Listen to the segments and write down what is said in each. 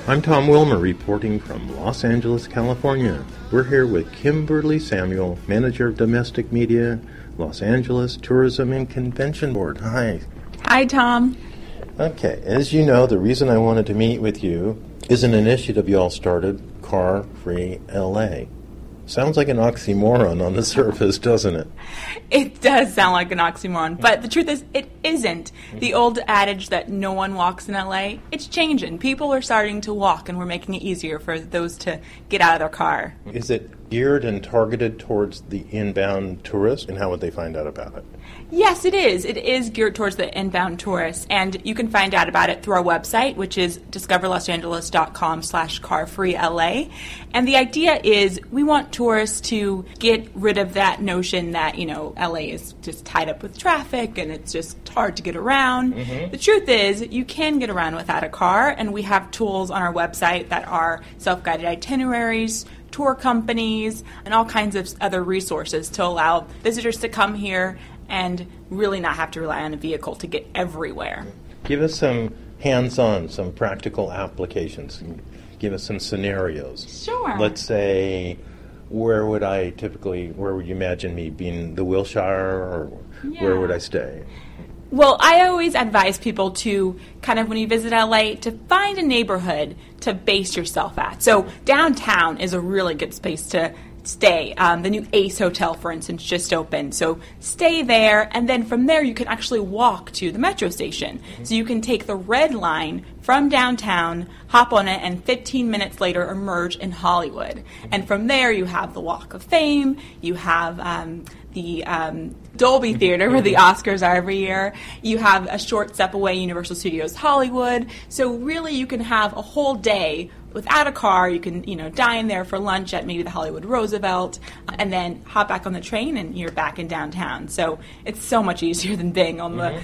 I'm Tom Wilmer reporting from Los Angeles, California. We're here with Kimberly Samuel, Manager of Domestic Media, Los Angeles Tourism and Convention Board. Hi. Hi, Tom. Okay, as you know, the reason I wanted to meet with you is an initiative you all started, Car Free LA. Sounds like an oxymoron on the surface, doesn't it? It does sound like an oxymoron, but the truth is it isn't. The old adage that no one walks in LA, it's changing. People are starting to walk, and we're making it easier for those to get out of their car. Is it geared and targeted towards the inbound tourist, and how would they find out about it? Yes, it is. It is geared towards the inbound tourists, and you can find out about it through our website, which is discoverlosangeles.com/carfreela. And the idea is we want tourists to get rid of that notion that, LA is just tied up with traffic and it's just hard to get around. Mm-hmm. The truth is you can get around without a car, and we have tools on our website that are self-guided itineraries, tour companies, and all kinds of other resources to allow visitors to come here and really not have to rely on a vehicle to get everywhere. Give us some hands-on, some practical applications. Give us some scenarios. Sure. Let's say, where would you imagine me being? The Wilshire, or where would I stay? Well, I always advise people to kind of, when you visit LA, to find a neighborhood to base yourself at. So downtown is a really good space to stay. The new Ace Hotel, for instance, just opened. So stay there, and then from there you can actually walk to the metro station. Mm-hmm. So you can take the red line from downtown, hop on it, and 15 minutes later emerge in Hollywood. Mm-hmm. And from there you have the Walk of Fame, you have the Dolby Theater where the Oscars are every year. You have a short step away, Universal Studios Hollywood. So really you can have a whole day without a car. You can, dine there for lunch at maybe the Hollywood Roosevelt, and then hop back on the train and you're back in downtown. So it's so much easier than being on the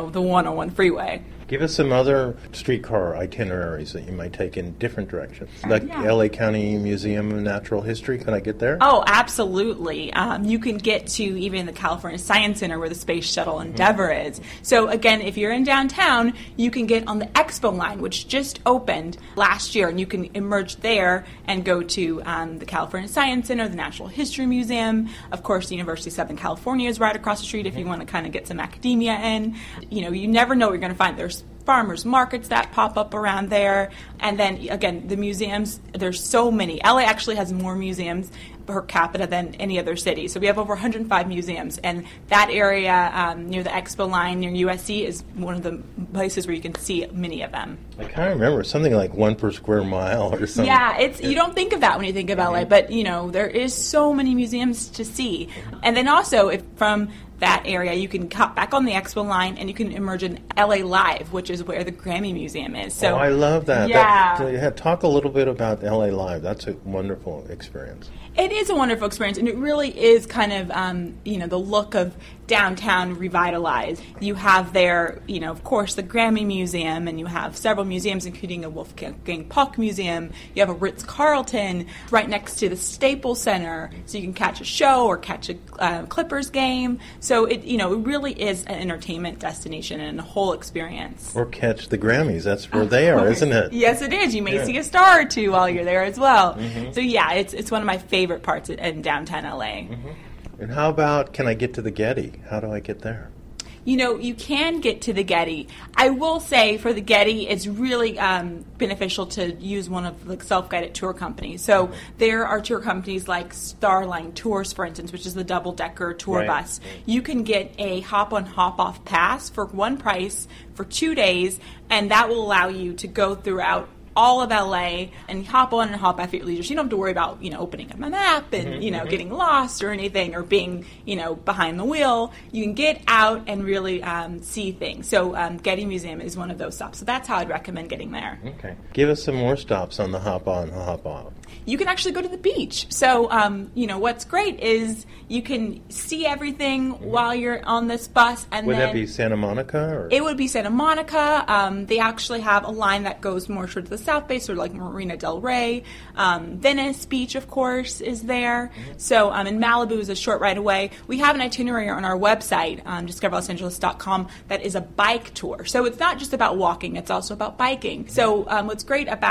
101 freeway. Give us some other streetcar itineraries that you might take in different directions. Like LA County Museum of Natural History, can I get there? Oh, absolutely. You can get to even the California Science Center where the Space Shuttle Endeavour is. So again, if you're in downtown, you can get on the Expo line, which just opened last year, and you can emerge there and go to the California Science Center, the Natural History Museum. Of course, the University of Southern California is right across the street if you want to kind of get some academia in. You never know what you're going to find. There's farmers markets that pop up around there. And then, again, the museums, there's so many. LA actually has more museums per capita than any other city. So we have over 105 museums. And that area near the Expo line, near USC, is one of the places where you can see many of them. I kind of remember something like 1 per square mile or something. Yeah, you don't think of that when you think of LA, but, there is so many museums to see. And then also, from that area, you can cut back on the Expo line and you can emerge in LA Live, which is where the Grammy Museum is. So, I love that. Yeah. Talk a little bit about LA Live. That's a wonderful experience. It is a wonderful experience, and it really is kind of, the look of downtown revitalized. You have there, of course, the Grammy Museum, and you have several museums, including a Wolfgang Puck Museum. You have a Ritz-Carlton right next to the Staples Center, so you can catch a show or catch a Clippers game. So it really is an entertainment destination and a whole experience. Or catch the Grammys. That's where they are, isn't it? Yes, it is. You may see a star or two while you're there as well. Mm-hmm. So yeah, it's one of my favorite parts in downtown LA. Mm-hmm. And how about, can I get to the Getty? How do I get there? You can get to the Getty. I will say for the Getty, it's really beneficial to use one of the self-guided tour companies. So there are tour companies like Starline Tours, for instance, which is the double-decker tour bus. You can get a hop-on, hop-off pass for one price for 2 days, and that will allow you to go throughout all of LA and hop on and hop off at your leisure. So you don't have to worry about, opening up a map and, getting lost or anything, or being, behind the wheel. You can get out and really see things. So Getty Museum is one of those stops. So that's how I'd recommend getting there. Okay. Give us some more stops on the hop on, hop off. You can actually go to the beach. So, what's great is you can see everything while you're on this bus. And would that be Santa Monica? Or? It would be Santa Monica. They actually have a line that goes more towards the South Bay, sort of like Marina del Rey. Venice Beach, of course, is there. So, in Malibu is a short ride away. We have an itinerary on our website, discoverlosangeles.com, that is a bike tour. So it's not just about walking, it's also about biking. So what's great about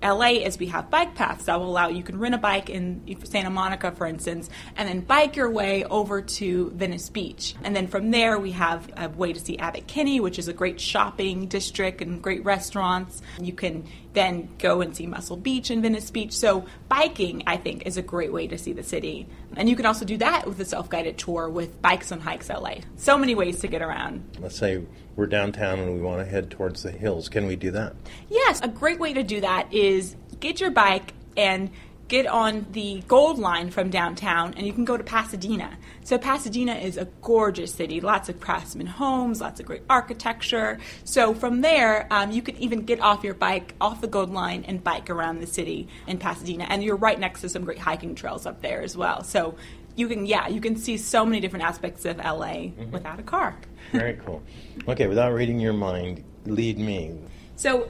LA is we have bike paths that will allow you can rent a bike in Santa Monica, for instance, and then bike your way over to Venice Beach. And then from there, we have a way to see Abbot Kinney, which is a great shopping district and great restaurants. You can then go and see Muscle Beach and Venice Beach. So biking, I think, is a great way to see the city. And you can also do that with a self-guided tour with Bikes on Hikes LA. So many ways to get around. Let's say we're downtown and we want to head towards the hills. Can we do that? Yes, a great way to do that is get your bike and get on the Gold Line from downtown, and you can go to Pasadena. So Pasadena is a gorgeous city, lots of craftsman homes, lots of great architecture. So from there, you can even get off your bike, off the Gold Line, and bike around the city in Pasadena. And you're right next to some great hiking trails up there as well. So you can see so many different aspects of LA without a car. Very cool. Okay, without reading your mind, lead me. So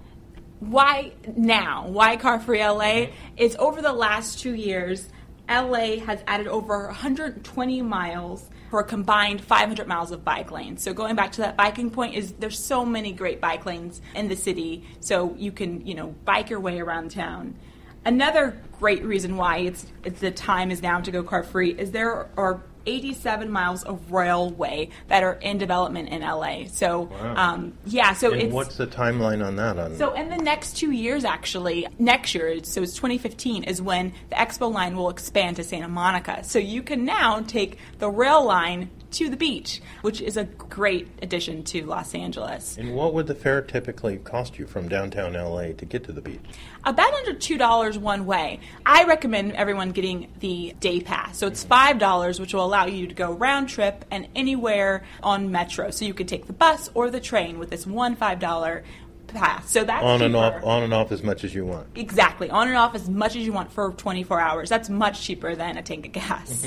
why now? Why Car-Free LA? Is over the last 2 years, LA has added over 120 miles for a combined 500 miles of bike lanes. So going back to that biking point, is there's so many great bike lanes in the city, so you can bike your way around town. Another great reason why it's the time is now to go car-free is there are 87 miles of railway that are in development in LA. So, wow. So and it's... what's the timeline on that? So in the next 2 years, actually, next year, so it's 2015, is when the Expo line will expand to Santa Monica. So you can now take the rail line to the beach, which is a great addition to Los Angeles. And what would the fare typically cost you from downtown LA to get to the beach? About under $2 one way. I recommend everyone getting the day pass. So it's $5, which will allow you to go round trip and anywhere on Metro. So you could take the bus or the train with this one $5 pass. So that's on cheaper. and off as much as you want. Exactly. On and off as much as you want for 24 hours. That's much cheaper than a tank of gas.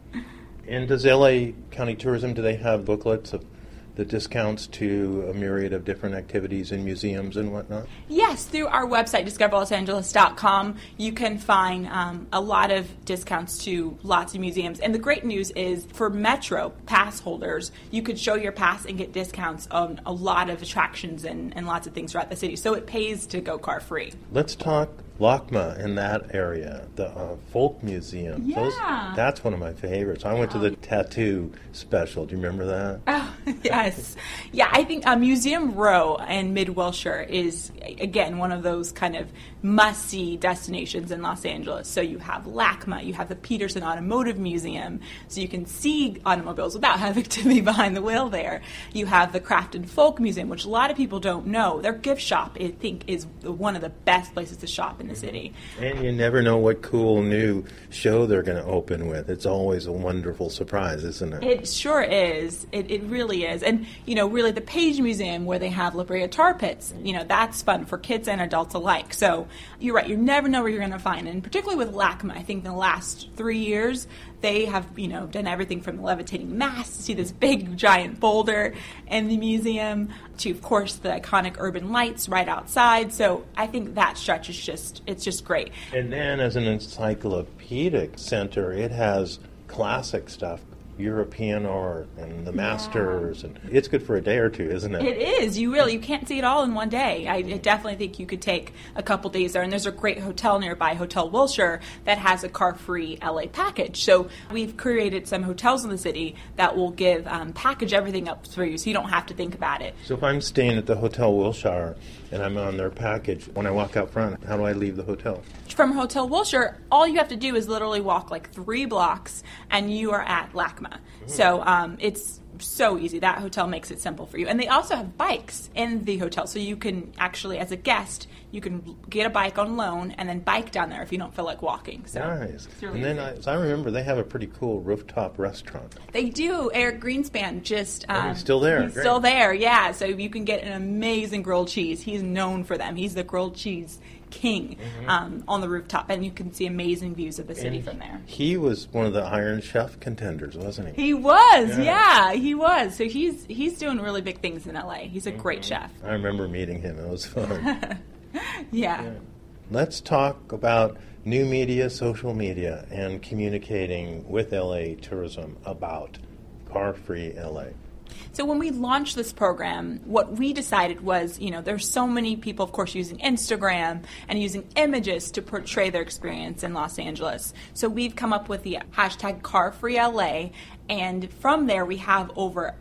And does LA County Tourism, do they have booklets of the discounts to a myriad of different activities in museums and whatnot? Yes, through our website, discoverlosangeles.com, you can find a lot of discounts to lots of museums. And the great news is for Metro pass holders, you could show your pass and get discounts on a lot of attractions and lots of things throughout the city. So it pays to go car-free. Let's talk LACMA in that area, the Folk Museum. Yeah. That's one of my favorites. I went to the tattoo special. Do you remember that? Oh, yes. Yeah, I think Museum Row in Mid-Wilshire is, again, one of those kind of must-see destinations in Los Angeles. So you have LACMA, you have the Peterson Automotive Museum, so you can see automobiles without having to be behind the wheel there. You have the Craft and Folk Museum, which a lot of people don't know. Their gift shop, I think, is one of the best places to shop in the city. And you never know what cool new show they're going to open with. It's always a wonderful surprise, isn't it? It sure is. It really is. And, really the Page Museum where they have La Brea tar pits, that's fun for kids and adults alike. So you're right. You never know where you're going to find. And particularly with LACMA, I think in the last 3 years, they have, done everything from the levitating mast to see this big giant boulder in the museum to, of course, the iconic urban lights right outside. So I think that stretch is it's just great. And then as an encyclopedic center, it has classic stuff, European art and the masters, and it's good for a day or two, isn't it? It is. You can't see it all in one day. I definitely think you could take a couple days there, and there's a great hotel nearby, Hotel Wilshire, that has a car-free LA package. So we've created some hotels in the city that will package everything up for you, so you don't have to think about it. So if I'm staying at the Hotel Wilshire and I'm on their package, when I walk out front, how do I leave the hotel? From Hotel Wilshire, all you have to do is literally walk like 3 blocks, and you are at LACMA. So it's so easy. That hotel makes it simple for you. And they also have bikes in the hotel. So you can actually, as a guest, you can get a bike on loan and then bike down there if you don't feel like walking. So nice. Really and then, as I remember, they have a pretty cool rooftop restaurant. They do. Eric Greenspan just... he's still there. He's still there, yeah. So you can get an amazing grilled cheese. He's known for them. He's the grilled cheese king on the rooftop, and you can see amazing views of the city from there. He was one of the Iron Chef contenders, wasn't he? He was, yeah, he was. So he's doing really big things in LA. He's a great chef. I remember meeting him. It was fun. Yeah. Let's talk about new media, social media, and communicating with LA Tourism about Car-Free LA. So when we launched this program, what we decided was, there's so many people, of course, using Instagram and using images to portray their experience in Los Angeles. So we've come up with the hashtag CarFreeLA, and from there we have over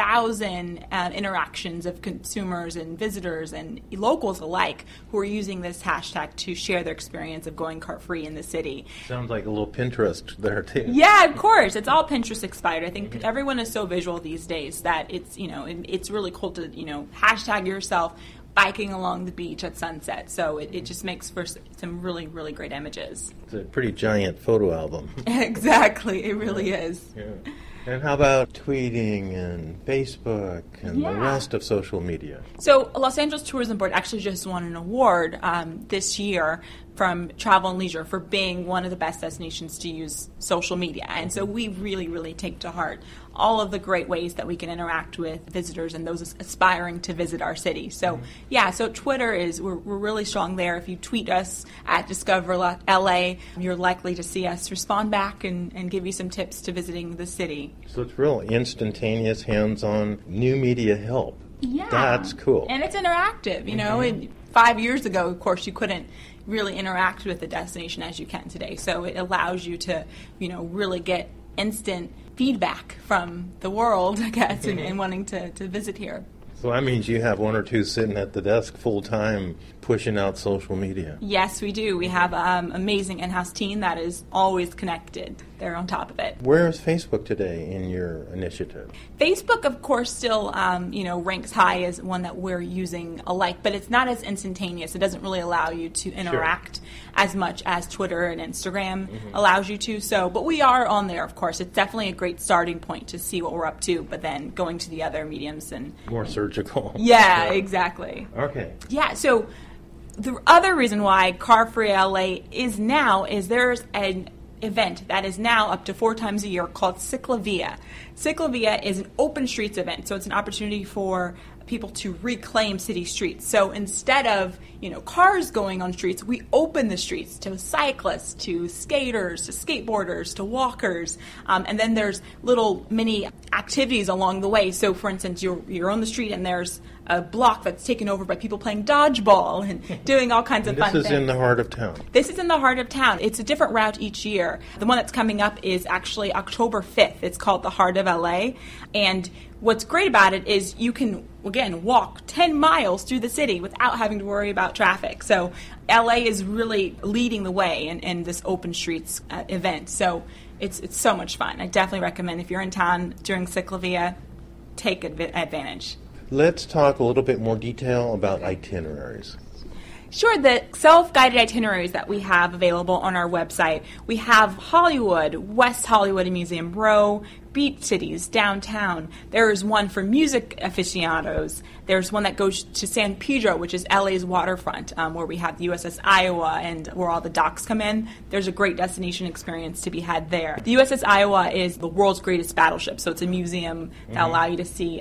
1,000 interactions of consumers and visitors and locals alike who are using this hashtag to share their experience of going car-free in the city. Sounds like a little Pinterest there, too. Yeah, of course. It's all Pinterest inspired. I think everyone is so visual these days that it's, it's really cool to, hashtag yourself biking along the beach at sunset. So it just makes for some really, really great images. It's a pretty giant photo album. Exactly. It really is. Yeah. And how about tweeting and Facebook and the rest of social media? So Los Angeles Tourism Board actually just won an award this year from Travel and Leisure for being one of the best destinations to use social media. And so we really, really take to heart all of the great ways that we can interact with visitors and those aspiring to visit our city. So, so Twitter we're really strong there. If you tweet us at Discover LA, you're likely to see us respond back and give you some tips to visiting the city. So it's real instantaneous, hands-on, new media help. Yeah. That's cool. And it's interactive, And 5 years ago, of course, you couldn't really interact with the destination as you can today. So it allows you to, really get instant feedback from the world, I guess, and wanting to visit here. So that means you have one or two sitting at the desk full-time pushing out social media. Yes, we do. We have an amazing in-house team that is always connected. They're on top of it. Where is Facebook today in your initiative? Facebook, of course, still ranks high as one that we're using alike, but it's not as instantaneous. It doesn't really allow you to interact as much as Twitter and Instagram allows you to. So, but we are on there, of course. It's definitely a great starting point to see what we're up to, but then going to the other mediums and more surgical. Yeah, exactly. Okay. Yeah, so the other reason why Car Free LA is now is there's an event that is now up to 4 times a year called Ciclavia. Ciclavia is an open streets event, so it's an opportunity for people to reclaim city streets. So instead of, cars going on streets, we open the streets to cyclists, to skaters, to skateboarders, to walkers, and then there's little mini activities along the way. So for instance, you're on the street and there's a block that's taken over by people playing dodgeball and doing all kinds of fun things. This is in the heart of town. This is in the heart of town. It's a different route each year. The one that's coming up is actually October 5th. It's called the Heart of LA. And what's great about it is you can, again, walk 10 miles through the city without having to worry about traffic. So LA is really leading the way in this open streets event. So it's so much fun. I definitely recommend if you're in town during Ciclavia, take advantage. Let's talk a little bit more detail about itineraries. Sure, the self-guided itineraries that we have available on our website. We have Hollywood, West Hollywood and Museum Row, beach cities, downtown. There is one for music aficionados. There's one that goes to San Pedro, which is LA's waterfront, where we have the USS Iowa and where all the docks come in. There's a great destination experience to be had there. The USS Iowa is the world's greatest battleship, so it's a museum that allows you to see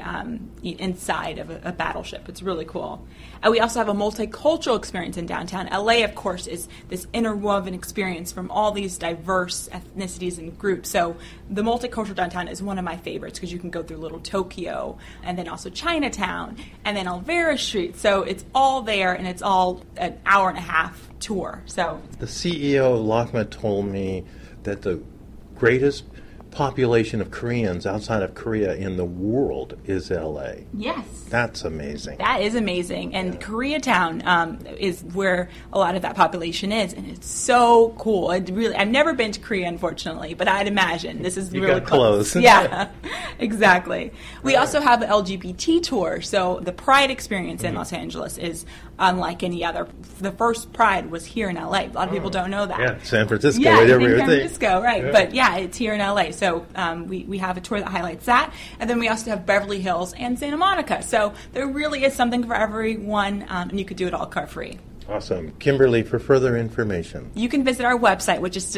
inside of a battleship. It's really cool. And we also have a multicultural experience in downtown. LA, of course, is this interwoven experience from all these diverse ethnicities and groups. So the multicultural downtown is one of my favorites because you can go through Little Tokyo and then also Chinatown and then Alvera Street. So it's all there and it's all an hour and a half tour. So the CEO of LACMA told me that the greatest population of Koreans outside of Korea in the world is LA. Yes. That's amazing. That is amazing. And Koreatown is where a lot of that population is. And it's so cool. I've never been to Korea, unfortunately, but I'd imagine this is really close. Yeah, exactly. We also have the LGBT tour. So the Pride experience in Los Angeles is unlike any other. The first Pride was here in LA. A lot of people don't know that. Yeah, San Francisco. Yeah, San Francisco, right. Yeah. But yeah, it's here in LA. So we have a tour that highlights that. And then we also have Beverly Hills and Santa Monica. So there really is something for everyone, and you could do it all car-free. Awesome. Kimberly, for further information, you can visit our website, which is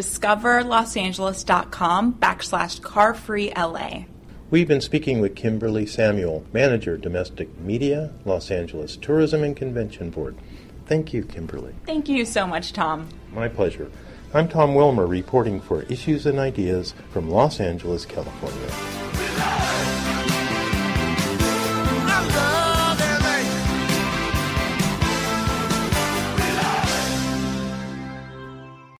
discoverlosangeles.com/carfreela. We've been speaking with Kimberly Samuel, Manager, Domestic Media, Los Angeles Tourism and Convention Board. Thank you, Kimberly. Thank you so much, Tom. My pleasure. I'm Tom Wilmer, reporting for Issues and Ideas from Los Angeles, California.